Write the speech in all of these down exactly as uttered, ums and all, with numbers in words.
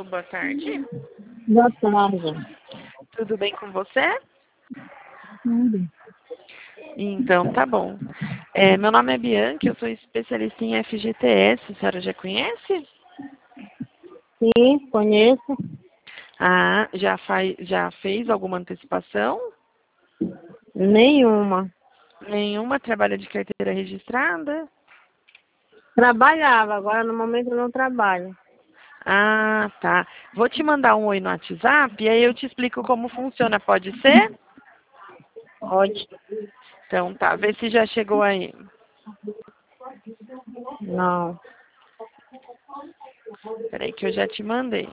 boa tarde. Boa tarde. Tudo bem com você? Tudo. Então, tá bom. É, meu nome é Bianca, eu sou especialista em F G T S, a senhora já conhece? Sim, conheço. Ah, já, faz, já fez alguma antecipação? Nenhuma. Nenhuma trabalha de carteira registrada? Trabalhava, agora no momento eu não trabalho. Ah, tá. Vou te mandar um oi no WhatsApp e aí eu te explico como funciona, pode ser? Pode. Então tá, vê se já chegou aí. Não. Peraí que eu já te mandei.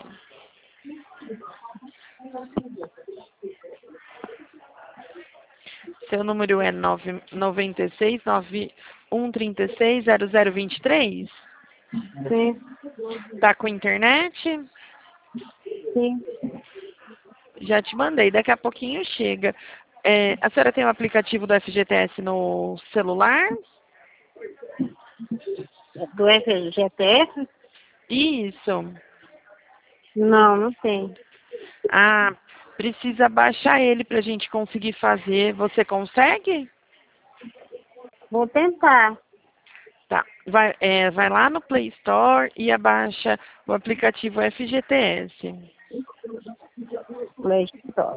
Seu número é nove nove seis, nove um três seis, zero zero dois três? Sim, Tá com internet? sim. Já te mandei, daqui a pouquinho chega. É, a senhora tem o aplicativo do F G T S no celular? Do F G T S? Isso. Não, não tem. Ah, precisa baixar ele para a gente conseguir fazer. Você consegue? Vou tentar. Tá. Vai, é, vai lá no Play Store e abaixa o aplicativo F G T S. Play Store.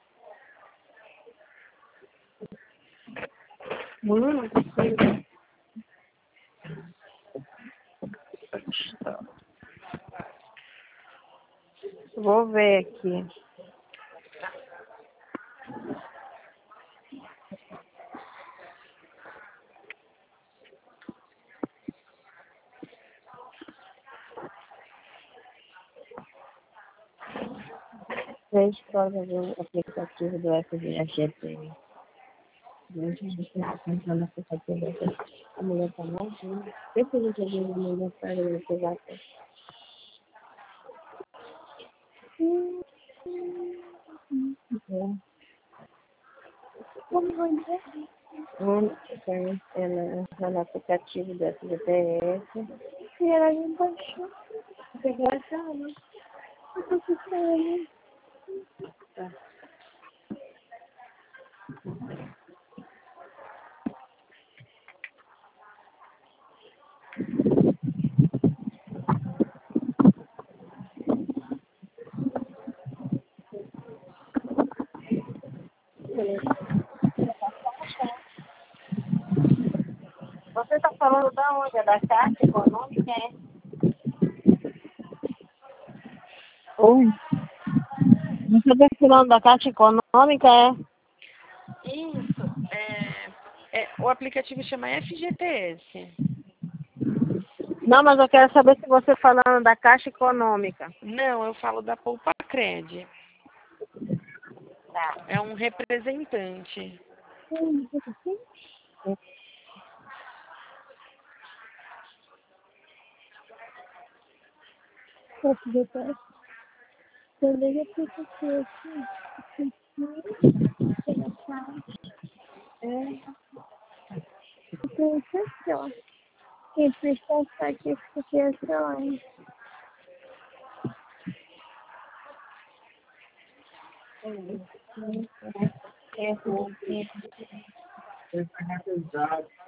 Hum, sim. Vou ver aqui. Play Store, do aplicativo do F G T S. Gente, a gente está pensando na aplicativo do F G T S. A mulher tá morrendo. Sempre a gente vê a mulher para ele pegar. Hum, hum, Hum, tem, ela está no aplicativo do F G T S. E ela me baixou. Pegou a sala. Eu tô ficando. Tá. Você está falando da onde? É da Caixa Econômica, é? Oi? Você está falando da Caixa Econômica, é? Isso. É, é, o aplicativo chama F G T S. Não, mas eu quero saber se você está falando da Caixa Econômica. Não, eu falo da Poupa Cred. Tá. É um representante. F G T S. Também aplicativo. É. Sensação. E precisa satisfações. É, é, é.